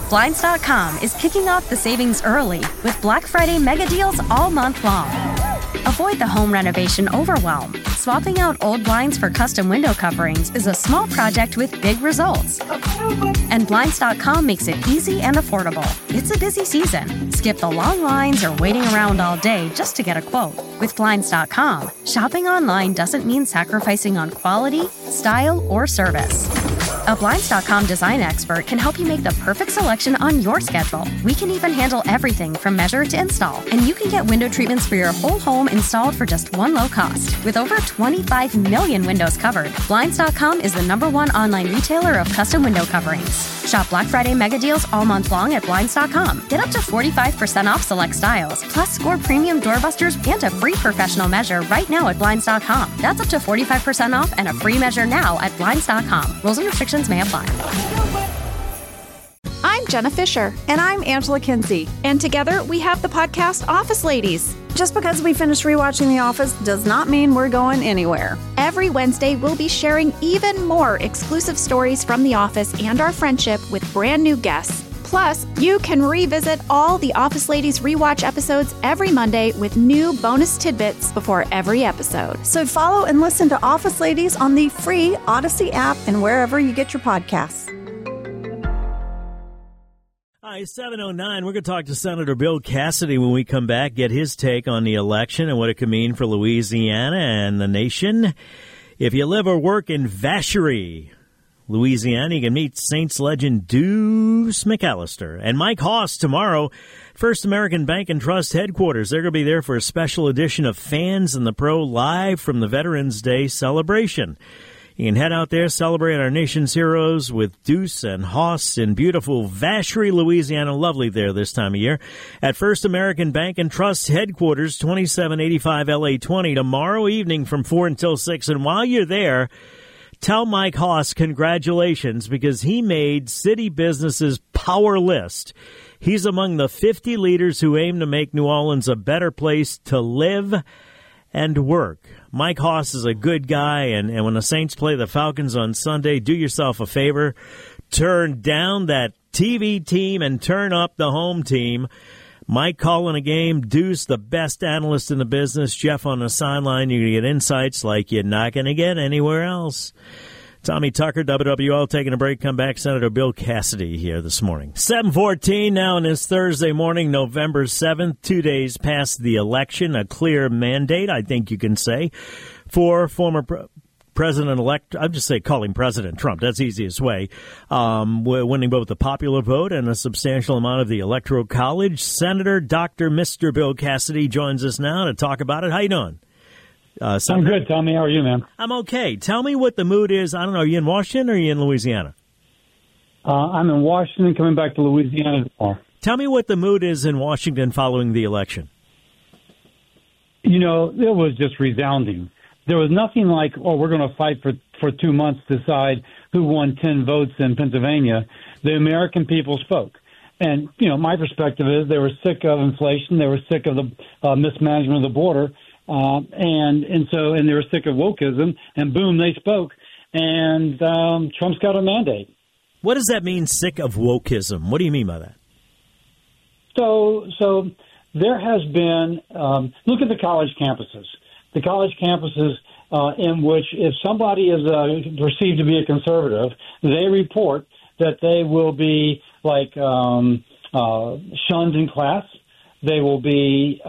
Blinds.com is kicking off the savings early with Black Friday mega deals all month long. Avoid the home renovation overwhelm. Swapping out old blinds for custom window coverings is a small project with big results. And Blinds.com makes it easy and affordable. It's a busy season. Skip the long lines or waiting around all day just to get a quote. With Blinds.com, shopping online doesn't mean sacrificing on quality, style, or service. A Blinds.com design expert can help you make the perfect selection on your schedule. We can even handle everything from measure to install. And you can get window treatments for your whole home installed for just one low cost. With over 25 million windows covered, Blinds.com is the #1 online retailer of custom window coverings. Shop Black Friday mega deals all month long at Blinds.com. Get up to 45% off select styles, plus score premium doorbusters and a free professional measure right now at Blinds.com. That's up to 45% off and a free measure now at Blinds.com. Rules and restrictions may apply. I'm Jenna Fisher. And I'm Angela Kinsey. And together we have the podcast Office Ladies. Just because we finished rewatching The Office does not mean we're going anywhere. Every Wednesday, we'll be sharing even more exclusive stories from The Office and our friendship with brand new guests. Plus, you can revisit all the Office Ladies rewatch episodes every Monday with new bonus tidbits before every episode. So follow and listen to Office Ladies on the free Odyssey app and wherever you get your podcasts. Hi, 7:09. We're going to talk to Senator Bill Cassidy when we come back, get his take on the election and what it could mean for Louisiana and the nation. If you live or work in Vacherie, Louisiana, you can meet Saints legend Deuce McAllister and Mike Hoss tomorrow. First American Bank and Trust headquarters. They're going to be there for a special edition of Fans and the Pro live from the Veterans Day celebration. You can head out there, celebrate our nation's heroes with Deuce and Hoss in beautiful Vacherie, Louisiana. Lovely there this time of year. At First American Bank and Trust headquarters, 2785 LA 20, tomorrow evening from 4 until 6. And while you're there, tell Mike Hoss congratulations because he made City Business's Power List. He's among the 50 leaders who aim to make New Orleans a better place to live and work. Mike Hoss is a good guy, and when the Saints play the Falcons on Sunday, do yourself a favor. Turn down that TV team and turn up the home team. Mike calling a game, Deuce, the best analyst in the business, Jeff on the sideline. You're going to get insights like you're not going to get anywhere else. Tommy Tucker, WWL, taking a break. Come back. Senator Bill Cassidy here this morning. 7:14 now on this Thursday morning, November 7th, 2 days past the election. A clear mandate, I think you can say, for former President-elect, I'll just say call him President Trump. That's the easiest way. Winning both the popular vote and a substantial amount of the Electoral College. Senator Dr. Mr. Bill Cassidy joins us now to talk about it. How you doing? I'm good, Tommy. How are you, man? I'm okay. Tell me what the mood is. I don't know. Are you in Washington or are you in Louisiana? I'm in Washington, coming back to Louisiana tomorrow. Tell me what the mood is in Washington following the election. You know, it was just resounding. There was nothing like, oh, we're going to fight for 2 months to decide who won 10 votes in Pennsylvania. The American people spoke. And, you know, my perspective is they were sick of inflation. They were sick of the mismanagement of the border. And they were sick of wokeism, and boom, they spoke, and Trump's got a mandate. What does that mean, sick of wokeism? What do you mean by that? So there has been, look at the college campuses. The college campuses in which if somebody is perceived to be a conservative, they report that they will be like shunned in class. They will be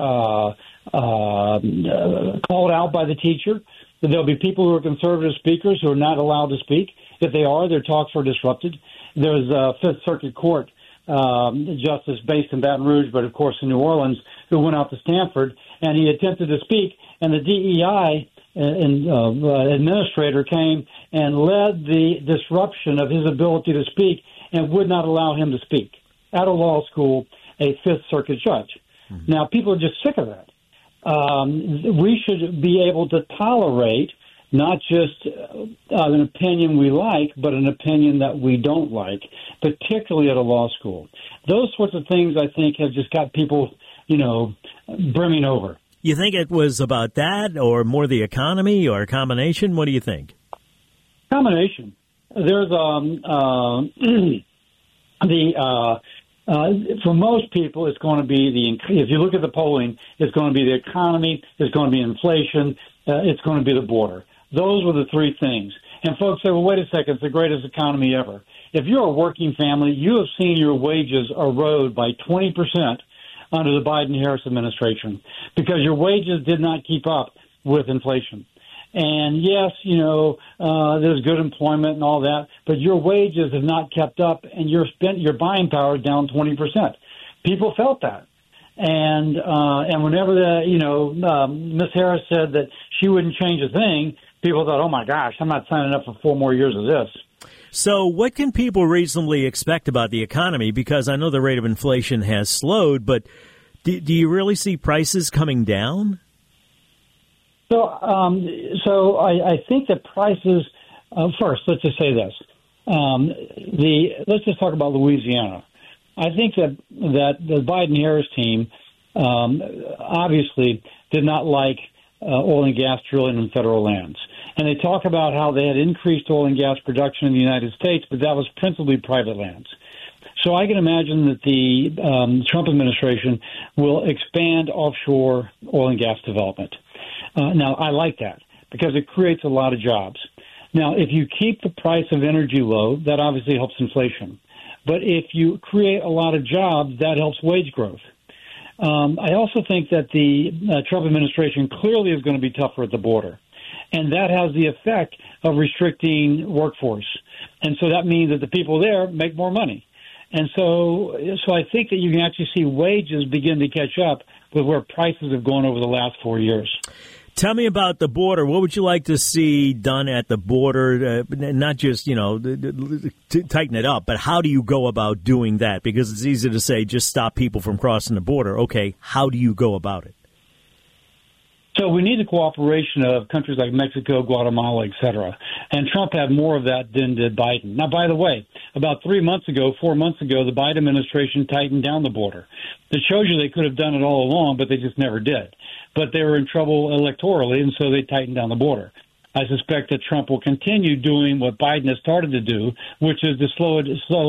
called out by the teacher. There'll be people who are conservative speakers who are not allowed to speak. If they are, their talks are disrupted. There's a Fifth Circuit Court justice based in Baton Rouge, but of course in New Orleans, who went out to Stanford, and he attempted to speak, and the DEI administrator came and led the disruption of his ability to speak and would not allow him to speak at a law school, a Fifth Circuit judge. Mm-hmm. Now, people are just sick of that. We should be able to tolerate not just an opinion we like, but an opinion that we don't like, particularly at a law school. Those sorts of things, I think, have just got people, brimming over. You think it was about that or more the economy or a combination? What do you think? Combination. There's For most people, it's going to be if you look at the polling, it's going to be the economy, it's going to be inflation, it's going to be the border. Those were the three things. And folks say, well, wait a second, it's the greatest economy ever. If you're a working family, you have seen your wages erode by 20% under the Biden-Harris administration because your wages did not keep up with inflation. And yes, there's good employment and all that, but your wages have not kept up, and your buying power is down 20%. People felt that, and whenever Ms. Harris said that she wouldn't change a thing, people thought, "Oh my gosh, I'm not signing up for 4 more years of this." So, what can people reasonably expect about the economy? Because I know the rate of inflation has slowed, but do you really see prices coming down? So I think that prices. First, let's just say this. Let's just talk about Louisiana. I think that the Biden-Harris team obviously did not like oil and gas drilling in federal lands, and they talk about how they had increased oil and gas production in the United States, but that was principally private lands. So I can imagine that the Trump administration will expand offshore oil and gas development. Now, I like that because it creates a lot of jobs. Now, if you keep the price of energy low, that obviously helps inflation. But if you create a lot of jobs, that helps wage growth. I also think that the Trump administration clearly is going to be tougher at the border. And that has the effect of restricting workforce. And so that means that the people there make more money. And so I think that you can actually see wages begin to catch up with where prices have gone over the last 4 years. Tell me about the border. What would you like to see done at the border? Not just, tighten it up, but how do you go about doing that? Because it's easy to say just stop people from crossing the border. Okay, how do you go about it? So we need the cooperation of countries like Mexico, Guatemala, et cetera. And Trump had more of that than did Biden. Now, by the way, about 4 months ago, the Biden administration tightened down the border. It shows you they could have done it all along, but they just never did. But they were in trouble electorally, and so they tightened down the border. I suspect that Trump will continue doing what Biden has started to do, which is to slow.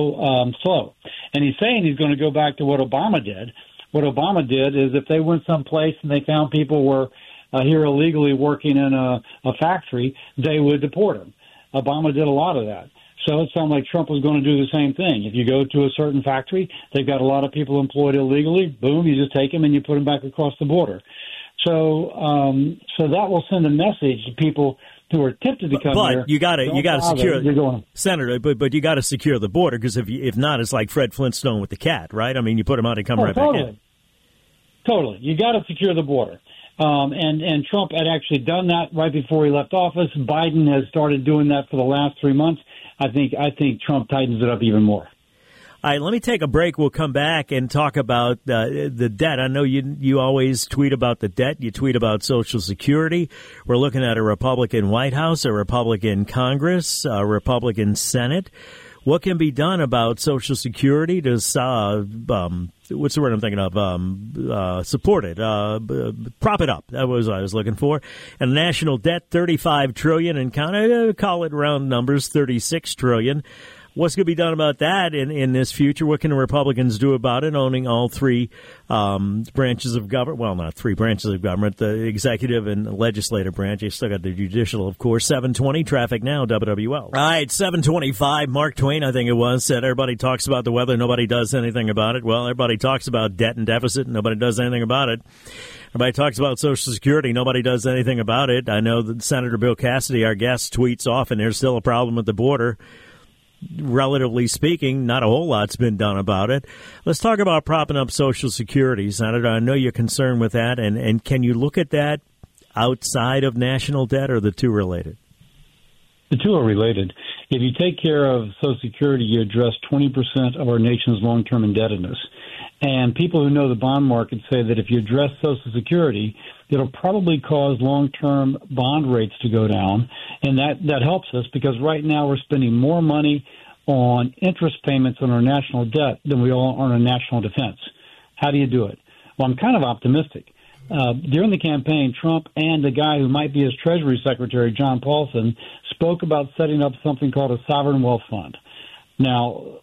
And he's saying he's going to go back to what Obama did. What Obama did is if they went someplace and they found people were here illegally working in a factory, they would deport them. Obama did a lot of that. So it sounded like Trump was going to do the same thing. If you go to a certain factory, they've got a lot of people employed illegally, boom, you just take them and you put them back across the border. So that will send a message to people who are tempted to come here. But you got to secure, Senator. But you got to secure the border because if not, it's like Fred Flintstone with the cat, right? I mean, you put them out and come right back in. Totally, you got to secure the border. And Trump had actually done that right before he left office. Biden has started doing that for the last 3 months. I think Trump tightens it up even more. All right, let me take a break. We'll come back and talk about the debt. I know you always tweet about the debt. You tweet about Social Security. We're looking at a Republican White House, a Republican Congress, a Republican Senate. What can be done about Social Security to what's the word I'm thinking of? Support it, prop it up. That was what I was looking for. And national debt, $35 trillion, and call it round numbers, $36 trillion. What's going to be done about that in this future? What can the Republicans do about it, owning all three branches of government? Well, not three branches of government, the executive and legislative branch. They still got the judicial, of course. 720, traffic now, WWL. All right, 725, Mark Twain, I think it was, said everybody talks about the weather, nobody does anything about it. Well, everybody talks about debt and deficit, nobody does anything about it. Everybody talks about Social Security, nobody does anything about it. I know that Senator Bill Cassidy, our guest, tweets often there's still a problem at the border. Relatively speaking, not a whole lot's been done about it. Let's talk about propping up Social Security, Senator. I know you're concerned with that, and can you look at that outside of national debt, or are the two related? The two are related. If you take care of Social Security, you address 20% of our nation's long-term indebtedness. And people who know the bond market say that if you address Social Security, it'll probably cause long-term bond rates to go down. And that helps us because right now we're spending more money on interest payments on our national debt than we are on our national defense. How do you do it? Well, I'm kind of optimistic. During the campaign, Trump and the guy who might be his Treasury Secretary, John Paulson, spoke about setting up something called a sovereign wealth fund. Now,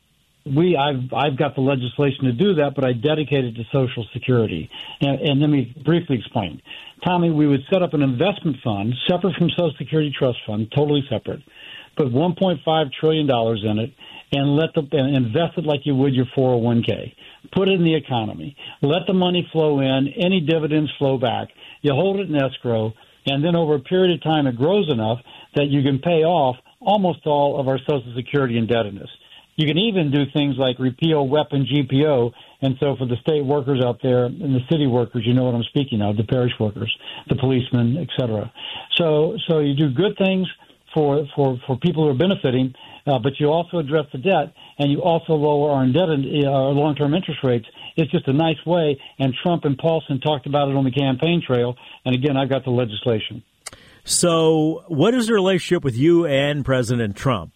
I've got the legislation to do that, but I dedicate it to Social Security. And let me briefly explain. Tommy, we would set up an investment fund separate from Social Security Trust Fund, totally separate, put $1.5 trillion in it, and invest it like you would your 401k. Put it in the economy. Let the money flow in. Any dividends flow back. You hold it in escrow, and then over a period of time it grows enough that you can pay off almost all of our Social Security indebtedness. You can even do things like repeal WEP and GPO. And so for the state workers out there and the city workers, you know what I'm speaking of, the parish workers, the policemen, et cetera. So you do good things for people who are benefiting, but you also address the debt, and you also lower our long-term interest rates. It's just a nice way, and Trump and Paulson talked about it on the campaign trail, and again, I've got the legislation. So what is the relationship with you and President Trump?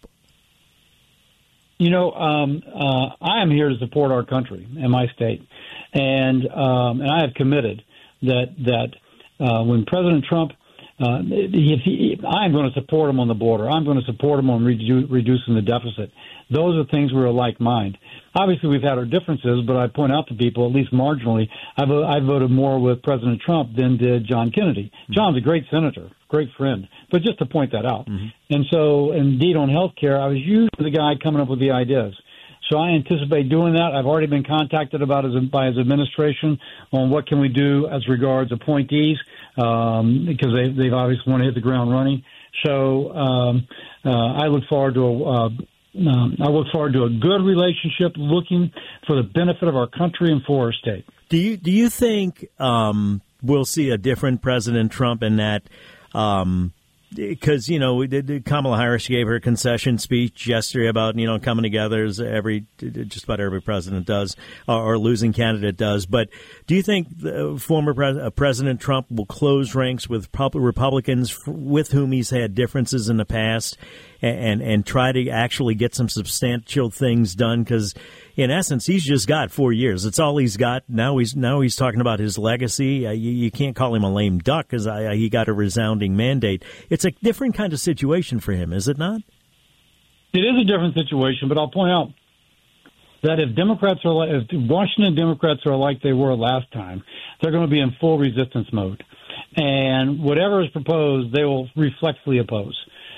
I am here to support our country and my state, and I have committed that when President Trump, I'm going to support him on the border. I'm going to support him on reducing the deficit. Those are things we're alike mind. Obviously, we've had our differences, but I point out to people, at least marginally, I voted more with President Trump than did John Kennedy. John's a great senator, great friend, but just to point that out. Mm-hmm. And so, indeed, on health care, I was usually the guy coming up with the ideas. So I anticipate doing that. I've already been contacted by his administration on what can we do as regards appointees, because they've obviously want to hit the ground running. So I look forward to a good relationship, looking for the benefit of our country and for our state. Do you think we'll see a different President Trump in that? Because, Kamala Harris gave her concession speech yesterday about, coming together as just about every president does, or losing candidate does. But do you think former President Trump will close ranks with Republicans with whom he's had differences in the past and try to actually get some substantial things done? Because in essence, he's just got 4 years. It's all he's got. Now he's talking about his legacy. You can't call him a lame duck because he got a resounding mandate. It's a different kind of situation for him, is it not? It is a different situation, but I'll point out that if Washington Democrats are like they were last time, they're going to be in full resistance mode. And whatever is proposed, they will reflexively oppose.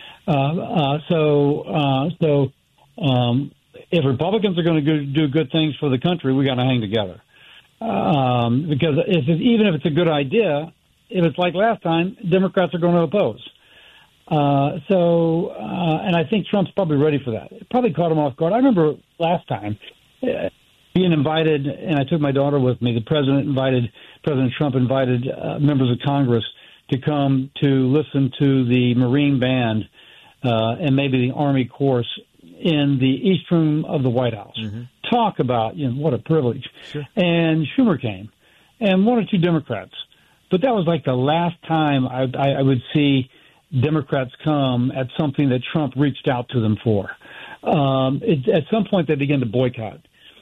If Republicans are going to do good things for the country, we got to hang together. Because even if it's a good idea, if it's like last time, Democrats are going to oppose. And I think Trump's probably ready for that. It probably caught him off guard. I remember last time being invited, and I took my daughter with me. President Trump invited members of Congress to come to listen to the Marine Band and maybe the Army Chorus in the East Room of the White House. Mm-hmm. Talk about, what a privilege. Sure. And Schumer came, and one or two Democrats. But that was like the last time I would see Democrats come at something that Trump reached out to them for. At some point, they began to boycott.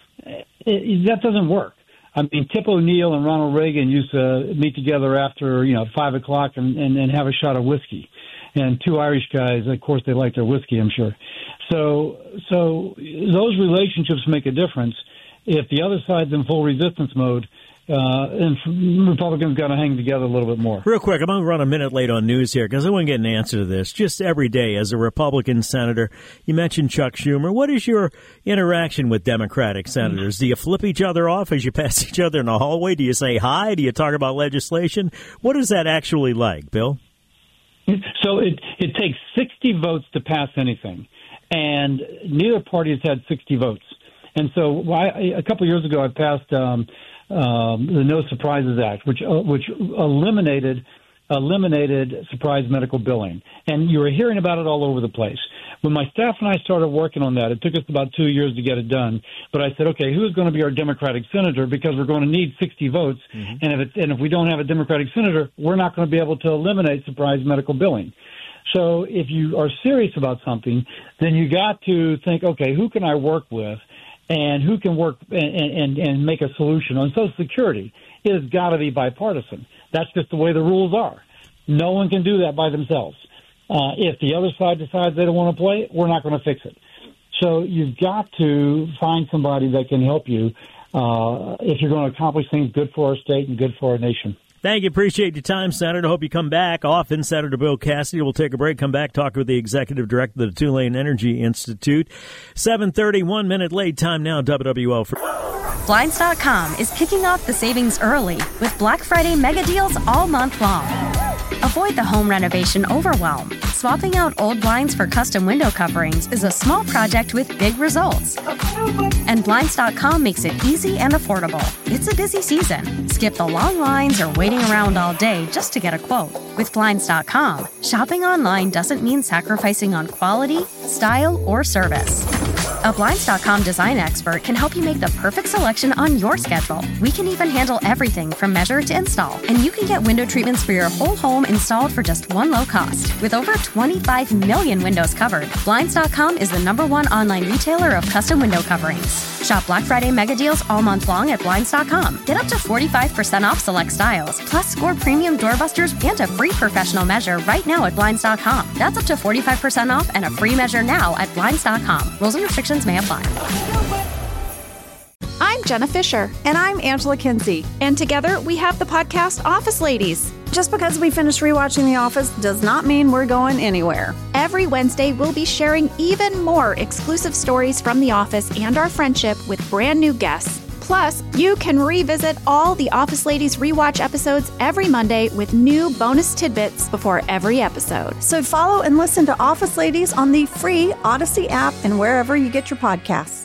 That doesn't work. I mean, Tip O'Neill and Ronald Reagan used to meet together after 5 o'clock and have a shot of whiskey. And two Irish guys, of course, they like their whiskey, I'm sure. So those relationships make a difference. If the other side's in full resistance mode, and Republicans got to hang together a little bit more. Real quick, I'm going to run a minute late on news here because I want to get an answer to this. Just every day as a Republican senator, you mentioned Chuck Schumer. What is your interaction with Democratic senators? Do you flip each other off as you pass each other in the hallway? Do you say hi? Do you talk about legislation? What is that actually like, Bill? So it takes 60 votes to pass anything, and neither party has had 60 votes. And so a couple of years ago, I passed the No Surprises Act, which eliminated surprise medical billing. And you were hearing about it all over the place. When my staff and I started working on that, it took us about 2 years to get it done. But I said, okay, who's going to be our Democratic senator? Because we're going to need 60 votes. Mm-hmm. And if we don't have a Democratic senator, we're not going to be able to eliminate surprise medical billing. So if you are serious about something, then you got to think, okay, who can I work with? And who can work and make a solution on Social Security? It has got to be bipartisan. That's just the way the rules are. No one can do that by themselves. If the other side decides they don't want to play it, we're not going to fix it. So you've got to find somebody that can help you if you're going to accomplish things good for our state and good for our nation. Thank you. Appreciate your time, Senator. Hope you come back often. Senator Bill Cassidy. We'll take a break, come back, talk with the Executive Director of the Tulane Energy Institute. 7:30, 1 minute late time now, WWL. Blinds.com is kicking off the savings early with Black Friday mega deals all month long. Avoid the home renovation overwhelm. Swapping out old blinds for custom window coverings is a small project with big results. And Blinds.com makes it easy and affordable. It's a busy season. Skip the long lines or waiting around all day just to get a quote. With Blinds.com, shopping online doesn't mean sacrificing on quality, style, or service. A Blinds.com design expert can help you make the perfect selection on your schedule. We can even handle everything from measure to install. And you can get window treatments for your whole home installed for just one low cost. With over 25 million windows covered, Blinds.com is the #1 online retailer of custom window coverings. Shop Black Friday mega deals all month long at Blinds.com. Get up to 45% off select styles, plus score premium doorbusters and a free professional measure right now at Blinds.com. That's up to 45% off and a free measure now at Blinds.com. Rules and restrictions may apply. I'm Jenna Fisher. And I'm Angela Kinsey. And together we have the podcast Office Ladies. Just because we finished rewatching The Office does not mean we're going anywhere. Every Wednesday, we'll be sharing even more exclusive stories from The Office and our friendship with brand new guests. Plus, you can revisit all the Office Ladies rewatch episodes every Monday with new bonus tidbits before every episode. So follow and listen to Office Ladies on the free Odyssey app and wherever you get your podcasts.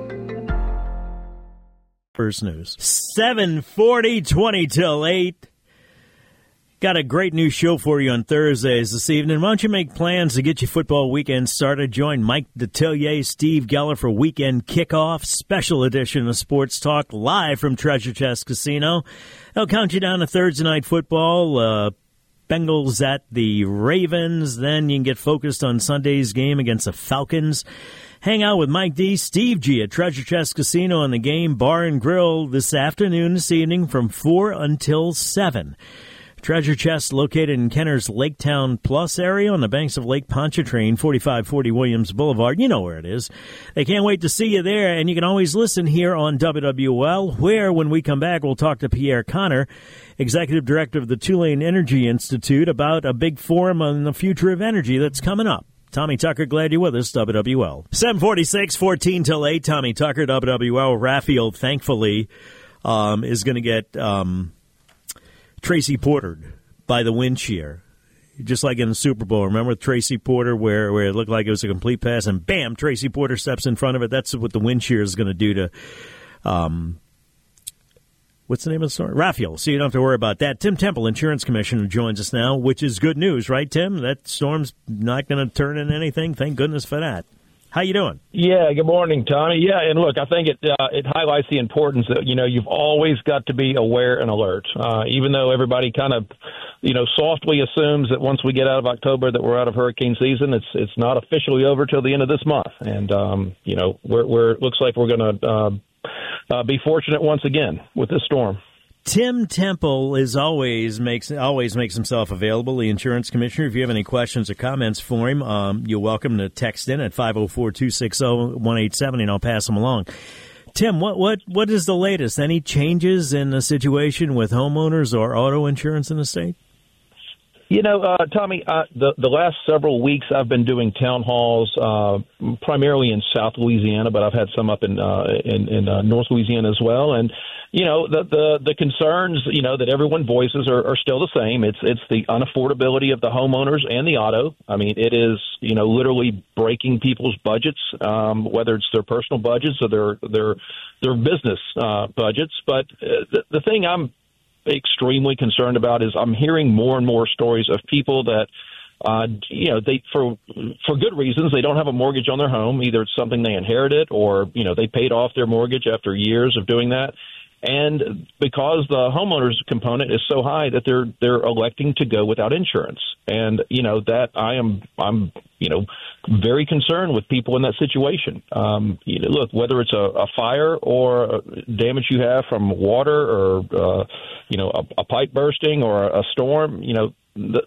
First News. 7:40, 20 till 8. Got a great new show for you on Thursdays this evening. Why don't you make plans to get your football weekend started? Join Mike Detillier, Steve Geller for Weekend Kickoff, special edition of Sports Talk, live from Treasure Chest Casino. They'll count you down to Thursday night football. Bengals at the Ravens. Then you can get focused on Sunday's game against the Falcons. Hang out with Mike D, Steve G at Treasure Chest Casino on the Game Bar and Grill this afternoon, this evening from 4 until 7. Treasure Chest located in Kenner's Laketown Plus area on the banks of Lake Pontchartrain, 4540 Williams Boulevard. You know where it is. They can't wait to see you there, and you can always listen here on WWL, where when we come back, we'll talk to Pierre Connor, Executive Director of the Tulane Energy Institute, about a big forum on the future of energy that's coming up. Tommy Tucker, glad you're with us, WWL. 7:46, 14 till 8. Tommy Tucker, WWL. Raphael, thankfully, is going to get Tracy Portered by the wind shear. Just like in the Super Bowl. Remember with Tracy Porter where it looked like it was a complete pass and bam, Tracy Porter steps in front of it. That's what the wind shear is going to do to what's the name of the story? Raphael. So you don't have to worry about that. Tim Temple, Insurance Commissioner, joins us now, which is good news, right, Tim? That storm's not going to turn into anything. Thank goodness for that. How you doing? Yeah, good morning, Tommy. Yeah, and look, I think it highlights the importance that, you've always got to be aware and alert. Even though everybody kind of, softly assumes that once we get out of October that we're out of hurricane season, it's not officially over till the end of this month. And, we're looks like we're going to be fortunate once again with this storm. Tim Temple always makes himself available, the insurance commissioner. If you have any questions or comments for him, you're welcome to text in at 504-260-187, and I'll pass them along. Tim, what is the latest? Any changes in the situation with homeowners or auto insurance in the state? Tommy, the last several weeks I've been doing town halls, primarily in South Louisiana, but I've had some up in North Louisiana as well. And, the concerns, that everyone voices are still the same. It's the unaffordability of the homeowners and the auto. I mean, it is, literally breaking people's budgets, whether it's their personal budgets or their business budgets. But the thing I'm extremely concerned about is I'm hearing more and more stories of people that, they for good reasons, they don't have a mortgage on their home. Either it's something they inherited or, they paid off their mortgage after years of doing that. And because the homeowners component is so high that they're electing to go without insurance. And, that I'm very concerned with people in that situation. Look, whether it's a fire or damage you have from water or, a pipe bursting or a storm,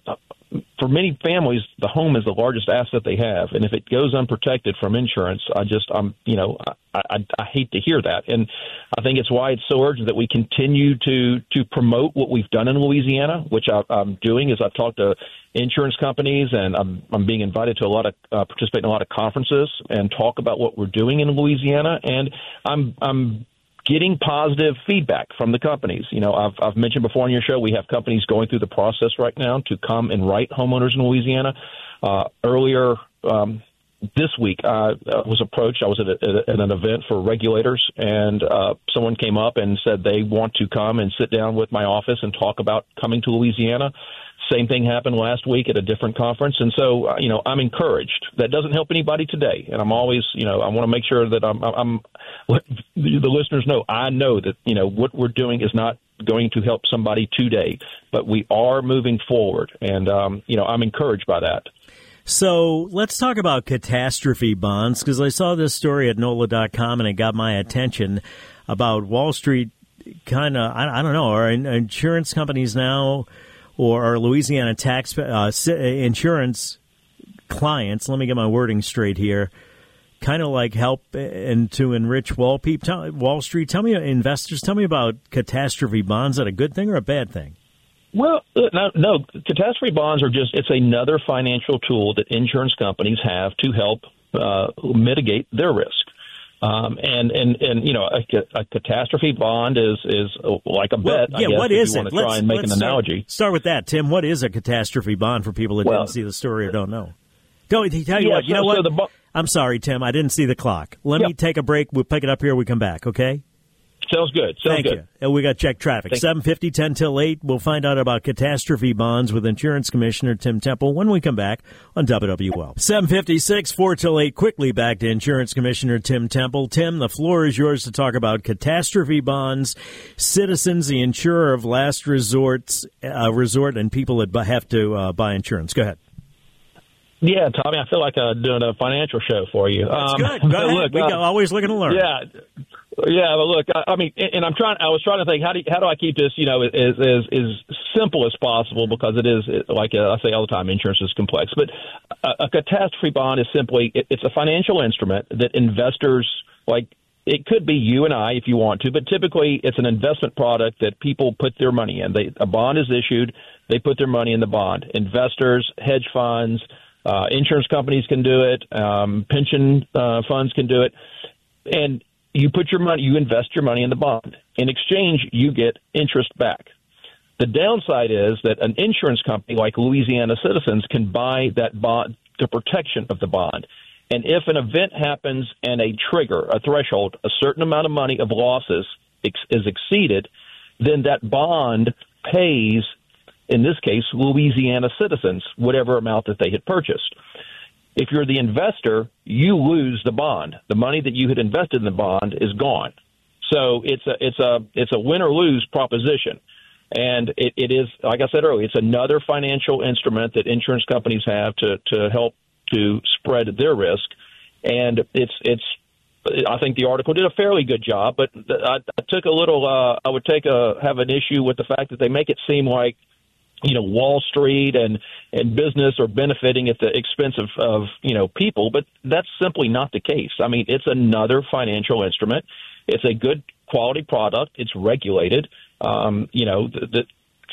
for many families, the home is the largest asset they have, and if it goes unprotected from insurance, I hate to hear that, and I think it's why it's so urgent that we continue to promote what we've done in Louisiana, which I'm doing. Is I've talked to insurance companies, and I'm being invited to participate in a lot of conferences and talk about what we're doing in Louisiana, and I'm getting positive feedback from the companies. I've mentioned before on your show, we have companies going through the process right now to come and write homeowners in Louisiana. Earlier this week, I was approached. I was at an event for regulators, and someone came up and said they want to come and sit down with my office and talk about coming to Louisiana. Same thing happened last week at a different conference. And so, I'm encouraged. That doesn't help anybody today. And I'm always, I want to make sure that I'm let the listeners know. I know that, what we're doing is not going to help somebody today, but we are moving forward. And, I'm encouraged by that. So let's talk about catastrophe bonds, because I saw this story at NOLA.com and it got my attention about Wall Street kind of, I don't know, are insurance companies now or are Louisiana tax insurance clients, let me get my wording straight here, kind of like help and to enrich Wall Street. Tell me, investors, tell me about catastrophe bonds. Is that a good thing or a bad thing? Well, no, catastrophe bonds are it's another financial tool that insurance companies have to help mitigate their risk. A catastrophe bond is like a bet. Yeah, what is it? Try and make an analogy. Start with that, Tim. What is a catastrophe bond for people that didn't see the story or don't know? Tell you what. You know what? I'm sorry, Tim. I didn't see the clock. Let me take a break. We'll pick it up here. We come back. Okay. Sounds good. Thank you. And we got check traffic. 7:50, 10 till 8. We'll find out about catastrophe bonds with Insurance Commissioner Tim Temple when we come back on WWL. 7:56, 4 till 8. Quickly back to Insurance Commissioner Tim Temple. Tim, the floor is yours to talk about catastrophe bonds, Citizens, the insurer of last resort, and people that have to buy insurance. Go ahead. Yeah, Tommy, I feel like doing a financial show for you. That's good. Go ahead. We always looking to learn. Yeah, but look, I was trying to think, how do I keep this, as simple as possible, because it is, like I say all the time, insurance is complex. But a catastrophe bond is simply, it's a financial instrument that investors, like, it could be you and I if you want to, but typically it's an investment product that people put their money in. A bond is issued, they put their money in the bond. Investors, hedge funds, insurance companies can do it, pension funds can do it, and you invest your money in the bond. In exchange, you get interest back. The downside is that an insurance company like Louisiana Citizens can buy that bond, the protection of the bond. And if an event happens and a threshold, a certain amount of money of losses is exceeded, then that bond pays, in this case, Louisiana Citizens, whatever amount that they had purchased. If you're the investor, you lose the bond. The money that you had invested in the bond is gone. So it's a win or lose proposition. And it is, like I said earlier, it's another financial instrument that insurance companies have to help to spread their risk. And I think the article did a fairly good job, but I took a little, I would have an issue with the fact that they make it seem like, Wall Street and business are benefiting at the expense of people, but that's simply not the case. I mean, it's another financial instrument. It's a good quality product. It's regulated. The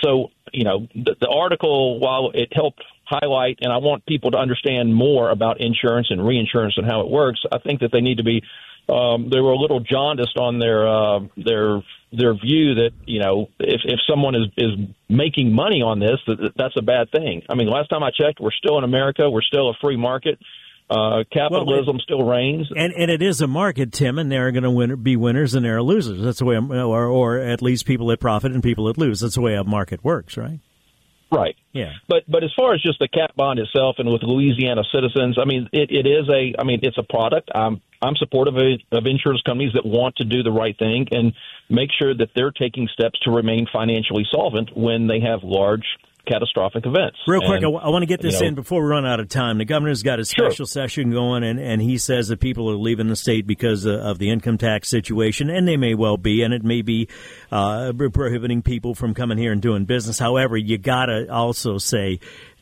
article, while it helped highlight, and I want people to understand more about insurance and reinsurance and how it works, I think that they need to be, they were a little jaundiced on their view that, if someone is making money on this, that's a bad thing. I mean, last time I checked, we're still in America. We're still a free market. Capitalism still reigns. And it is a market, Tim, and there are going to be winners and there are losers. That's the way, or at least people that profit and people that lose. That's the way a market works, right? Right. Yeah. But as far as just the cat bond itself and with Louisiana Citizens, I mean, it's a product. I'm supportive of insurance companies that want to do the right thing and make sure that they're taking steps to remain financially solvent when they have large catastrophic events. Real quick, I want to get this in before we run out of time. The governor's got a special session going, and he says that people are leaving the state because of the income tax situation, and they may well be, and it may be prohibiting people from coming here and doing business. However, you got to also say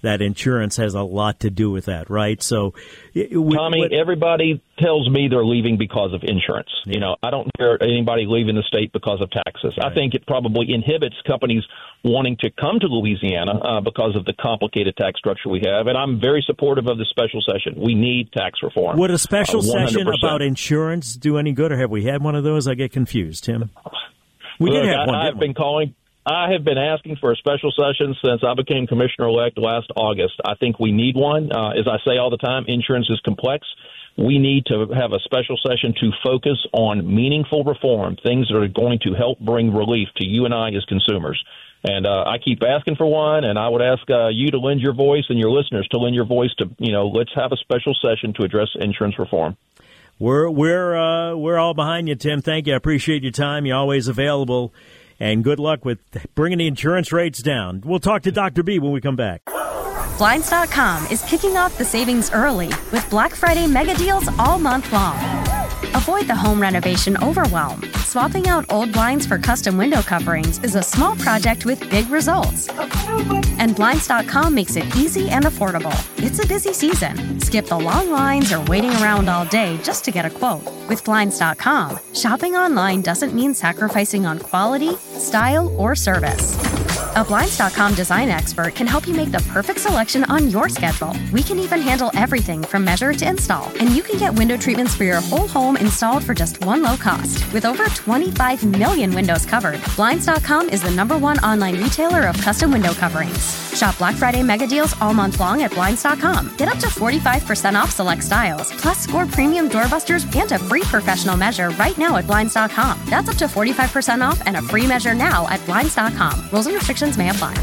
that insurance has a lot to do with that, right? So, Tommy, everybody tells me they're leaving because of insurance. Yeah. You know, I don't hear anybody leaving the state because of taxes. Right. I think it probably inhibits companies wanting to come to Louisiana because of the complicated tax structure we have. And I'm very supportive of the special session. We need tax reform. Would a special session about insurance do any good, or have we had one of those? I get confused, Tim. We did have one. I have been asking for a special session since I became commissioner-elect last August. I think we need one. As I say all the time, insurance is complex. We need to have a special session to focus on meaningful reform, things that are going to help bring relief to you and I as consumers. And I keep asking for one, and I would ask you to lend your voice and your listeners to lend your voice to, let's have a special session to address insurance reform. We're all behind you, Tim. Thank you. I appreciate your time. You're always available. And good luck with bringing the insurance rates down. We'll talk to Dr. B when we come back. Blinds.com is kicking off the savings early with Black Friday mega deals all month long. Avoid the home renovation overwhelm. Swapping out old blinds for custom window coverings is a small project with big results. And Blinds.com makes it easy and affordable. It's a busy season. Skip the long lines or waiting around all day just to get a quote. With Blinds.com, shopping online doesn't mean sacrificing on quality, style, or service. A Blinds.com design expert can help you make the perfect selection on your schedule. We can even handle everything from measure to install. And you can get window treatments for your whole home installed for just one low cost. With over 25 million windows covered, Blinds.com is the #1 online retailer of custom window coverings. Shop Black Friday mega deals all month long at Blinds.com. Get up to 45% off select styles, plus score premium doorbusters and a free professional measure right now at Blinds.com. That's up to 45% off and a free measure now at Blinds.com. Rules and restrictions may apply.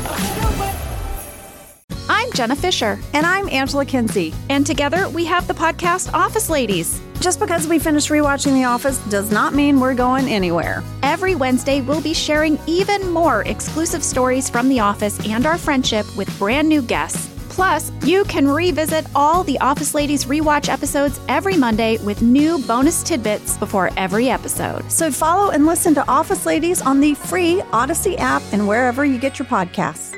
I'm Jenna Fisher. And I'm Angela Kinsey. And together we have the podcast Office Ladies. Just because we finished rewatching The Office does not mean we're going anywhere. Every Wednesday, we'll be sharing even more exclusive stories from The Office and our friendship with brand new guests. Plus, you can revisit all the Office Ladies rewatch episodes every Monday with new bonus tidbits before every episode. So follow and listen to Office Ladies on the free Odyssey app and wherever you get your podcasts.